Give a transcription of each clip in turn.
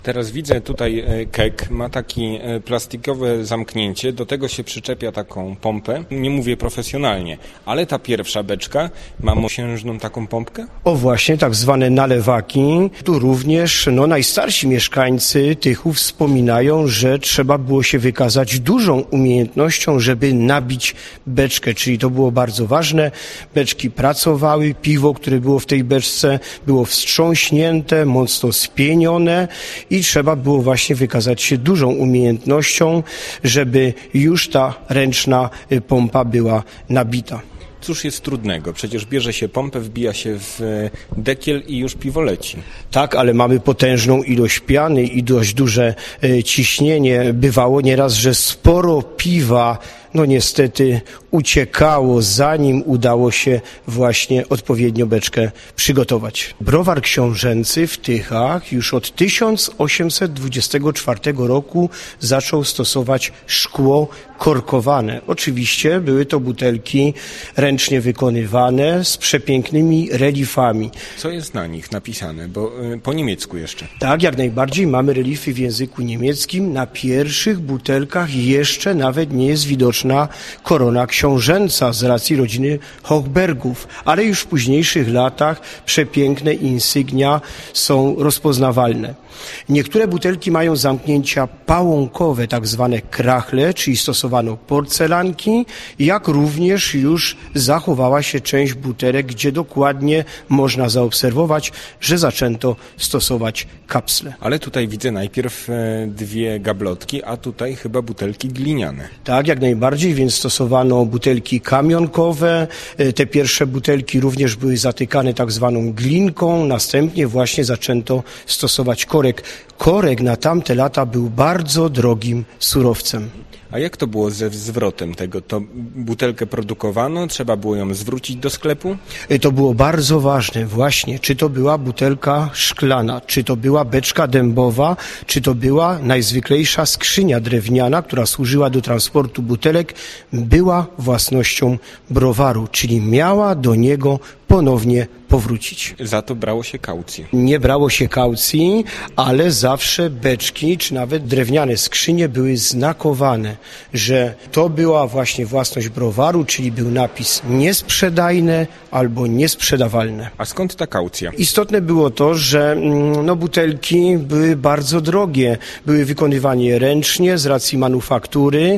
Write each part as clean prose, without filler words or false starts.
Teraz widzę tutaj keg, ma takie plastikowe zamknięcie, do tego się przyczepia taką pompę. Nie mówię profesjonalnie, ale ta pierwsza beczka ma mosiężną taką pompkę? O właśnie, tak zwane nalewaki. Tu również najstarsi mieszkańcy Tychów wspominają, że trzeba było się wykazać dużą umiejętnością, żeby nabić beczkę, czyli to było bardzo ważne. Beczki pracowały, piwo, które było w tej beczce, było wstrząśnięte, mocno spienione i trzeba było właśnie wykazać się dużą umiejętnością, żeby już ta ręczna pompa była nabita. Cóż jest trudnego? Przecież bierze się pompę, wbija się w dekiel i już piwo leci. Tak, ale mamy potężną ilość piany i dość duże ciśnienie. Bywało nieraz, że sporo piwa niestety uciekało, zanim udało się właśnie odpowiednio beczkę przygotować. Browar książęcy w Tychach już od 1824 roku zaczął stosować szkło korkowane. Oczywiście były to butelki ręcznie wykonywane z przepięknymi reliefami. Co jest na nich napisane? Bo po niemiecku jeszcze. Tak, jak najbardziej mamy reliefy w języku niemieckim. Na pierwszych butelkach jeszcze nawet nie jest widoczna korona książęca z racji rodziny Hochbergów, ale już w późniejszych latach przepiękne insygnia są rozpoznawalne. Niektóre butelki mają zamknięcia pałąkowe, tak zwane krachle, czyli stosowano porcelanki, jak również już zachowała się część butelek, gdzie dokładnie można zaobserwować, że zaczęto stosować kapsle. Ale tutaj widzę najpierw dwie gablotki, a tutaj chyba butelki gliniane. Tak, jak najbardziej, więc stosowano butelki kamionkowe. Te pierwsze butelki również były zatykane tak zwaną glinką, następnie właśnie zaczęto stosować korek. Korek na tamte lata był bardzo drogim surowcem. A jak to było ze zwrotem tego? To butelkę produkowano, trzeba było ją zwrócić do sklepu? To było bardzo ważne właśnie, czy to była butelka szklana, czy to była beczka dębowa, czy to była najzwyklejsza skrzynia drewniana, która służyła do transportu butelek, była własnością browaru, czyli miała do niego ponownie powrócić. Za to brało się kaucję. Nie brało się kaucji, ale zawsze beczki, czy nawet drewniane skrzynie były znakowane, że to była właśnie własność browaru, czyli był napis niesprzedajne albo niesprzedawalne. A skąd ta kaucja? Istotne było to, że butelki były bardzo drogie, były wykonywane ręcznie z racji manufaktury,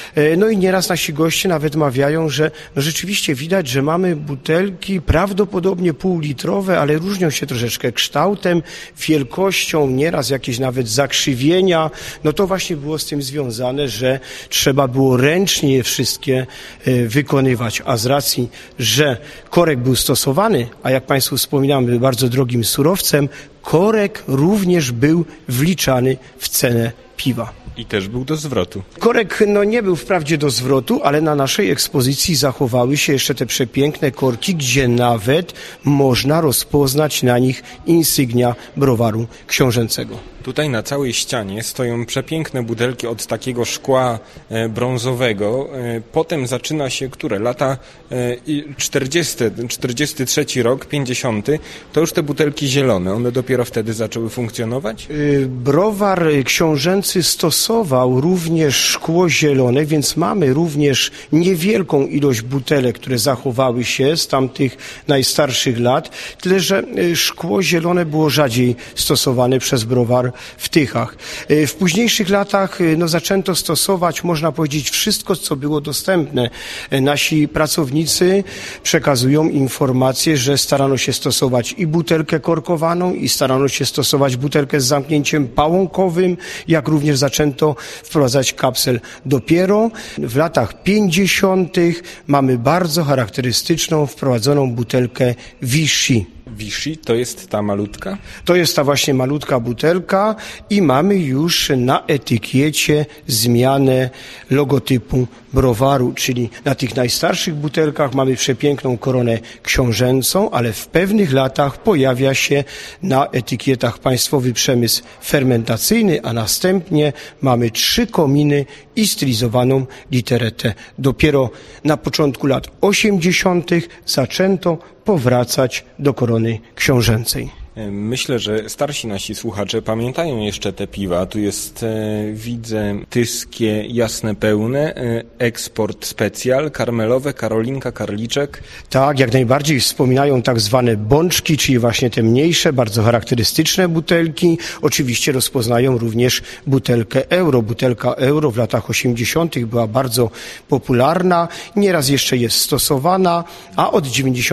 i nieraz nasi goście nawet mawiają, że rzeczywiście widać, że mamy butelki prawdopodobnie półlitrowe, ale różnią się troszeczkę kształtem, wielkością, nieraz jakieś nawet zakrzywienia. To właśnie było z tym związane, że trzeba było ręcznie je wszystkie wykonywać, a z racji, że korek był stosowany, a jak Państwu wspominałem, był bardzo drogim surowcem, korek również był wliczany w cenę piwa. I też był do zwrotu. Korek nie był wprawdzie do zwrotu, ale na naszej ekspozycji zachowały się jeszcze te przepiękne korki, gdzie nawet można rozpoznać na nich insygnia browaru książęcego. Tutaj na całej ścianie stoją przepiękne butelki od takiego szkła brązowego. Potem zaczyna się, lata 40, 43 rok, 50. To już te butelki zielone, one dopiero wtedy zaczęły funkcjonować? Browar książęcy stosował również szkło zielone, więc mamy również niewielką ilość butelek, które zachowały się z tamtych najstarszych lat, tyle że szkło zielone było rzadziej stosowane przez browar w Tychach. W późniejszych latach zaczęto stosować, można powiedzieć, wszystko, co było dostępne. Nasi pracownicy przekazują informacje, że starano się stosować i butelkę korkowaną, i starano się stosować butelkę z zamknięciem pałąkowym, jak również zaczęto wprowadzać kapsel. Dopiero w latach 50. mamy bardzo charakterystyczną, wprowadzoną butelkę Vichy. Vichy to jest ta malutka? To jest ta właśnie malutka butelka i mamy już na etykiecie zmianę logotypu browaru, czyli na tych najstarszych butelkach mamy przepiękną koronę książęcą, ale w pewnych latach pojawia się na etykietach państwowy przemysł fermentacyjny, a następnie mamy 3 kominy i stylizowaną literę T. Dopiero na początku lat 80. zaczęto powracać do korony książęcej. Myślę, że starsi nasi słuchacze pamiętają jeszcze te piwa. Tu jest, widzę, tyskie, jasne, pełne, eksport specjal, karmelowe, Karolinka, Karliczek. Tak, jak najbardziej wspominają tak zwane bączki, czyli właśnie te mniejsze, bardzo charakterystyczne butelki. Oczywiście rozpoznają również butelkę euro. Butelka euro w latach 80. była bardzo popularna, nieraz jeszcze jest stosowana, a od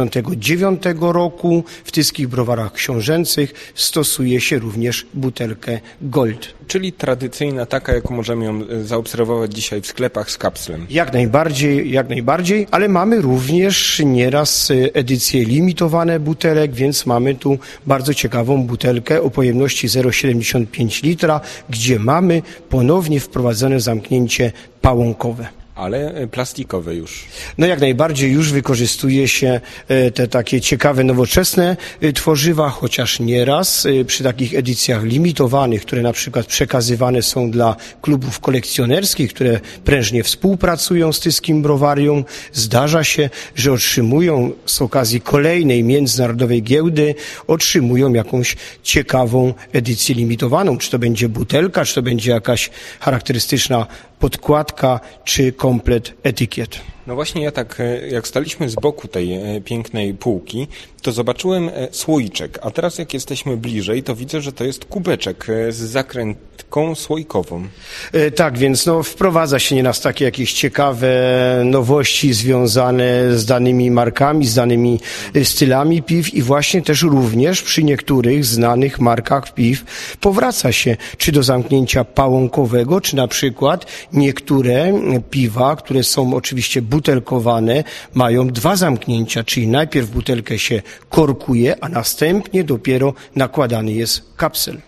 99 roku w tyskich browarach książęcych stosuje się również butelkę Gold. Czyli tradycyjna, taka jaką możemy ją zaobserwować dzisiaj w sklepach z kapslem. Jak najbardziej, ale mamy również nieraz edycje limitowane butelek, więc mamy tu bardzo ciekawą butelkę o pojemności 0,75 litra, gdzie mamy ponownie wprowadzone zamknięcie pałąkowe. Ale plastikowe już. No jak najbardziej już wykorzystuje się te takie ciekawe, nowoczesne tworzywa, chociaż nieraz przy takich edycjach limitowanych, które na przykład przekazywane są dla klubów kolekcjonerskich, które prężnie współpracują z tyskim browarium, zdarza się, że otrzymują z okazji kolejnej międzynarodowej giełdy, otrzymują jakąś ciekawą edycję limitowaną. Czy to będzie butelka, czy to będzie jakaś charakterystyczna podkładka, czy komplet etykiet. No właśnie ja tak, jak staliśmy z boku tej pięknej półki, to zobaczyłem słoiczek, a teraz jak jesteśmy bliżej, to widzę, że to jest kubeczek z zakrętką słoikową. Tak, więc wprowadza się nieraz takie jakieś ciekawe nowości związane z danymi markami, z danymi stylami piw i właśnie też również przy niektórych znanych markach piw powraca się czy do zamknięcia pałąkowego, czy na przykład niektóre piwa, które są oczywiście butelkowane, mają dwa zamknięcia, czyli najpierw butelkę się korkuje, a następnie dopiero nakładany jest kapsel.